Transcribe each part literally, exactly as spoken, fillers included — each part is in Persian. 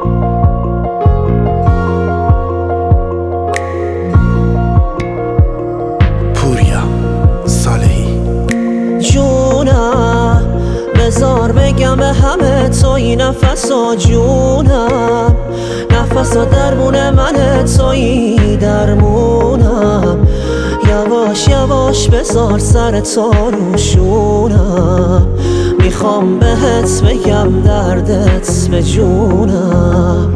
جونم بذار بگم به همه توی نفسا جونم، نفسا درمون منه توی درمونم. یواش یواش بذار سر تو روشونم، میخوام بهت بگم دردت به جونم.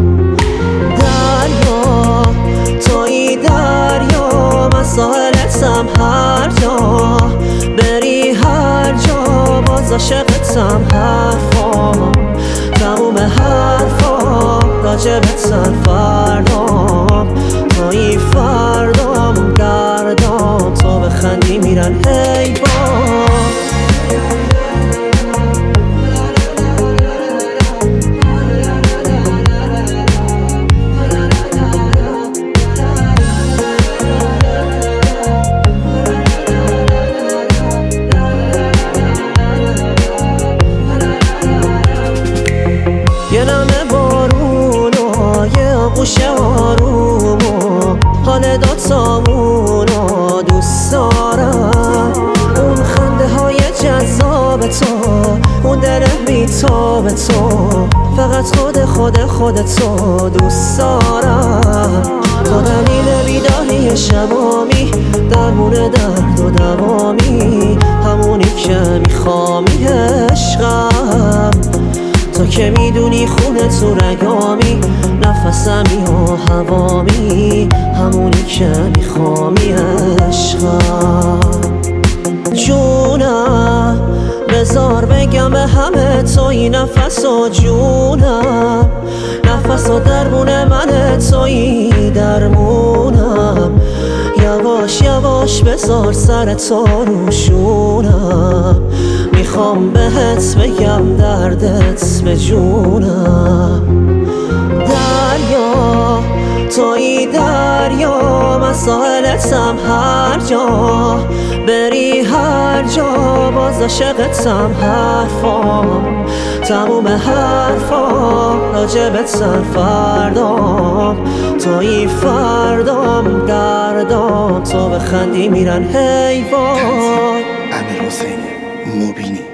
دریا توی دریا، من ساحلتم هر جا بری، هر جا باز عاشقتم. حرفام تموم حرفام راجبتن، فردام توی فردام گردام، تو بخندی میرن حیوان. یه نمه بارون و یه آغوش آروم و حال دوتامون رو دوست دارم. اون خنده های جذاب تو، اون دل بیتاب تو، فقط خود خود خودتو دوست دارم. تو دلیل بیداری شبامی، درمون درد و دوامی، همونی که میخوامی عشقم. تو که میدونی خونه تو رگامی، نفسمی و هوامی، همونی که میخوامی عشقم. جونم بذار بگم به همه توی نفسا جونم، نفسا درمون منه توی درمونم. یواش یواش بذار سر تو روشونم، میخوام بهت بگم دردت به جونم. دریا توی دریا، من ساحلتم هر جا بری، هر جا باز عاشقتم. حرفام تموم حرفام راجبتن، فردام توی فردام گردام، تو بخندی میرن حیوان. امیرحسین مبینی.